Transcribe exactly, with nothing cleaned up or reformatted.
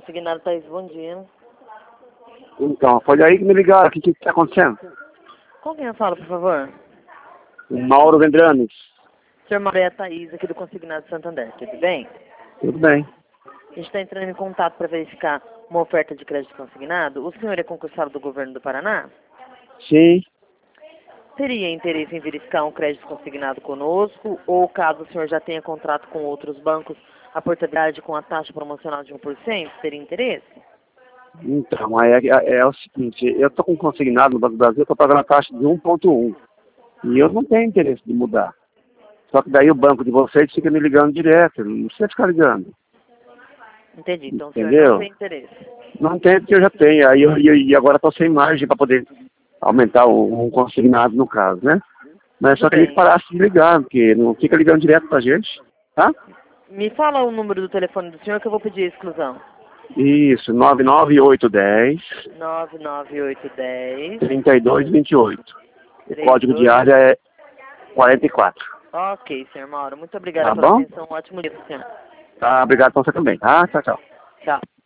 Consignado, Thaís, bom dia. Então, foi aí que me ligaram. O que que está acontecendo? Com quem eu falo, por favor? O Mauro Vendrames. Senhor Mauro, é a Thaís, aqui do Consignado Santander, tudo bem? Tudo bem. A gente está entrando em contato para verificar uma oferta de crédito consignado. O senhor é concursado do governo do Paraná? Sim. Teria interesse em verificar um crédito consignado conosco? Ou, caso o senhor já tenha contrato com outros bancos, a portabilidade com a taxa promocional de um por cento? Teria interesse? Então, aí é, é, é o seguinte, eu estou com consignado no Banco do Brasil, estou pagando a taxa de um ponto um. E eu não tenho interesse de mudar. Só que daí o banco de vocês fica me ligando direto, não precisa ficar ligando. Entendi, então Entendeu? o senhor não tem interesse. Não tem porque eu já tenho, aí eu, eu, e agora estou sem margem para poder aumentar um, um consignado no caso, né? Mas Tudo só queria que bem. parasse de ligar, porque não fica ligando direto pra gente, tá? Me fala o número do telefone do senhor que eu vou pedir a exclusão. Isso, nove nove oito um zero, nove nove oito um zero, três dois dois oito. O três código de dois. área é quarenta e quatro. Ok, senhor Mauro. Muito obrigada Tá pela bom? atenção. Um ótimo dia, senhor. Tá, obrigado pra você também, tá? Tchau, tchau. Tchau.